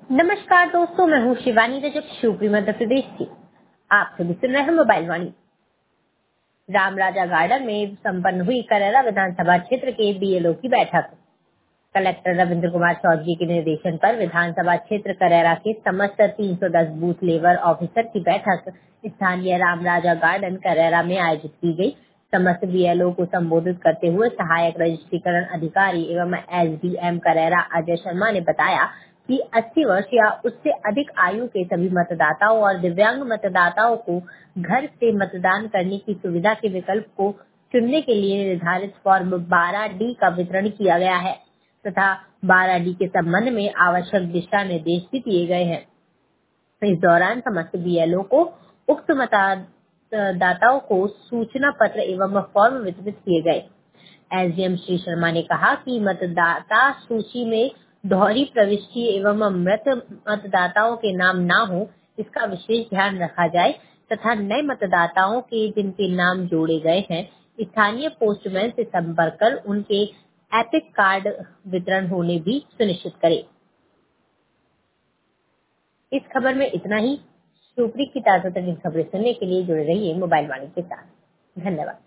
नमस्कार दोस्तों, मैं हूँ शिवानी रजक, शिवपुरी मध्य प्रदेश से। आप सभी सुन रहे हैं मोबाइल वाणी। राम राजा गार्डन में संपन्न हुई करैरा विधानसभा क्षेत्र के बीएलओ की बैठक। कलेक्टर रविंद्र कुमार चौधरी के निर्देशन पर विधानसभा क्षेत्र करैरा के समस्त 310 बूथ लेवल ऑफिसर की बैठक स्थानीय राम राजा गार्डन करैरा में आयोजित की गई। समस्त बीएलओ को संबोधित करते हुए सहायक रजिस्ट्रीकरण अधिकारी एवं एसडीएम करैरा अजय शर्मा ने बताया कि 80 वर्ष या उससे अधिक आयु के सभी मतदाताओं और दिव्यांग मतदाताओं को घर से मतदान करने की सुविधा के विकल्प को चुनने के लिए निर्धारित फॉर्म 12D का वितरण किया गया है तथा 12D के संबंध में आवश्यक दिशा निर्देश भी दिए गए हैं। इस दौरान समस्त बीएलओ को उक्त मतदाताओं को सूचना पत्र एवं फॉर्म वितरित किए गए। एसडीएम श्री शर्मा ने कहा कि मतदाता सूची में दोहरी प्रविष्टि एवं मृत मतदाताओं के नाम ना हो, इसका विशेष ध्यान रखा जाए तथा नए मतदाताओं के जिनके नाम जोड़े गए हैं स्थानीय पोस्टमैन से संपर्क कर उनके एपिक कार्ड वितरण होने भी सुनिश्चित करें। इस खबर में इतना ही। शिवपुरी की ताजा तरीन खबरें सुनने के लिए जुड़े रहिए मोबाइल वाणी के साथ। धन्यवाद।